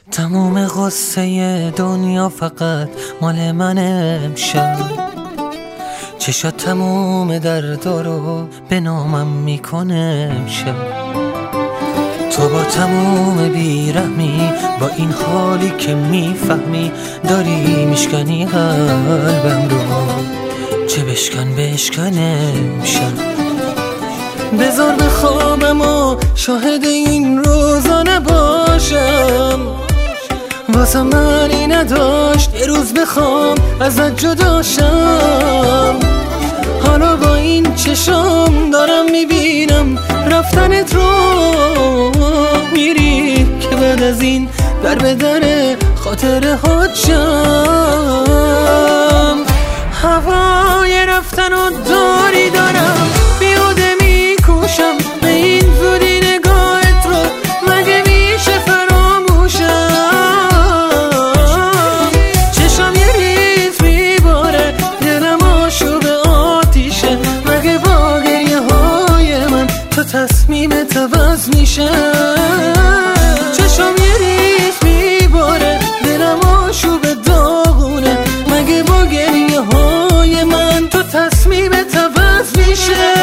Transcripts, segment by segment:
تموم غصه دنیا فقط مال من امشب، چشات تموم درد رو به نامم میکنه امشب. تو با تموم بیرحمی، با این حالی که میفهمی داری میشکنی قلبم رو، چه بشکن امشب. بذار بخوابم و شاهد این روزا نباشم، واسه معنی نداشت یه روز بخوام ازت جداشم. حالا با این چشام دارم میبینم رفتنت رو، میری که بعد از این در به در خاطره ها جم. هوای رفتن و داری دارم، بیهوده میکوشم به این زودی نگاهت رو، مگه میشه فراموشم؟ چشم یه ریز میباره، دلم آشوب آتیشه، مگه با گریه های من تو تصمیمت عوض میشه؟ چشم یه ریز میباره، دلم آشوب داغونه، مگه با گریه های من تو تصمیمت عوض میشه؟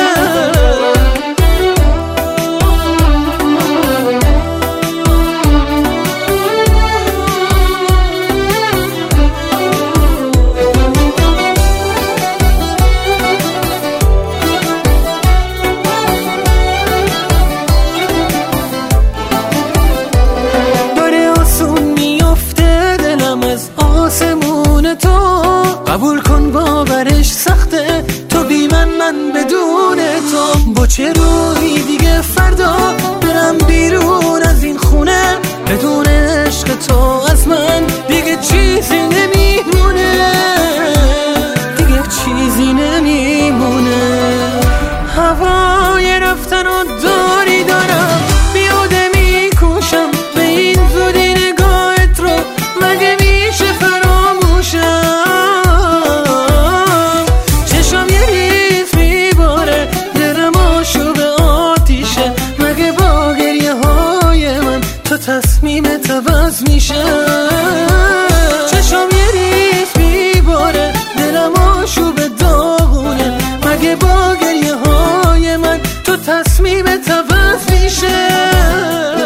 قبول کن باورش سخته، تو بی من بدون تو. با چه روحی دیگه فردا برم بیرون از این خونه، بدون عشق تو از من دیگه چیزی نمیمونه، دیگه چیزی نمیمونه. هوای رفتن و داری دارم، بیهوده میکوشم به این زودی نگاهت رو، مگه میشه فراموشم؟ تصمیمت عوض میشه؟ چشم یه ریز میباره، دلم آشوب داغونه، مگه با گریه های من تو تصمیمت عوض میشه؟